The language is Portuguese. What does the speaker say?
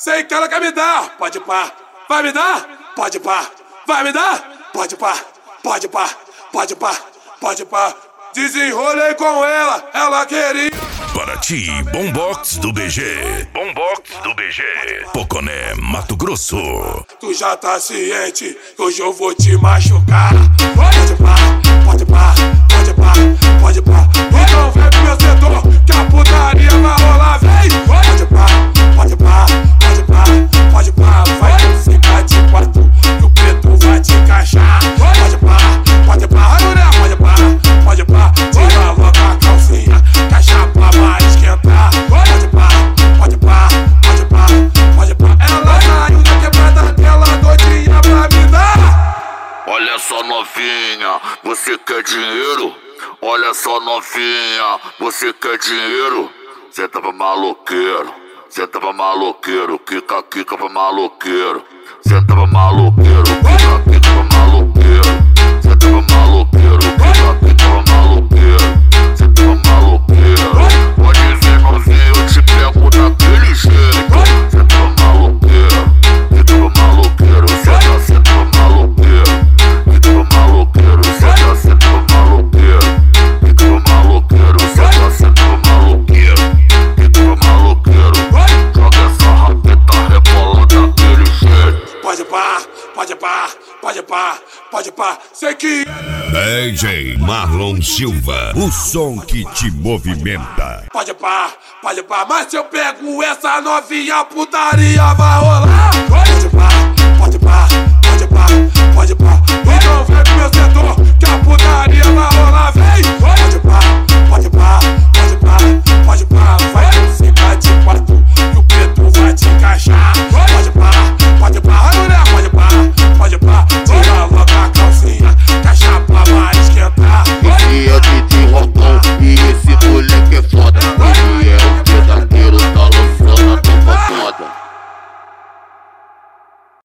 sei que ela quer me dar. Pode pá, vai me dar? Pode pá, vai me dar? Pode pá, pode pá, pode pá, pode pá. Desenrolei com ela, ela queria. Paraty, Boombox do BG. Boombox do BG. Poconé, Mato Grosso. Tu já tá ciente que hoje eu vou te machucar. Pode pá, pode pá, pode pá, pode pá. Então vem pro meu setor que a putaria vai rolar, vem. Pode pá, pode pá, pode pá, pode pá. Vai ficar de quatro que o preto vai te encaixar. Pode pá, pode pá, pode pá, pode pá. Tira logo a calcinha que a chapa vai esquentar. Pode pá, pode pá, pode pá, pode pá. Ela saiu da quebrada dela doidinha pra me dar. Olha só novinha, você quer dinheiro? Olha só novinha, você quer dinheiro? Cê tava maloqueiro, cê tava maloqueiro, quica, quica pra maloqueiro. Cê tava maloqueiro, quica, quica pra maloqueiro. Cê tava maloqueiro, quica, quica pra maloqueiro. Cê tava maloqueiro, pode ver novinha, eu te pego daquele jeito. Cê tava maloqueiro, cê tava maloqueiro, cê tava maloqueiro. Cê tava maloqueiro, cê tava maloqueiro. Cê tava maloqueiro, cê tava maloqueiro. Cê tava maloqueiro, joga essa rapeta rebola daquele jeito. Pode pá, pode pá, pode pá, pode pá. Sei que DJ Marlon Silva, o som que te movimenta. pode pá, mas se eu pego essa novinha, a putaria vai rolar. Pode pá, pode pá, pode pá, pode pá. Então vem pro meu setor que a putaria vai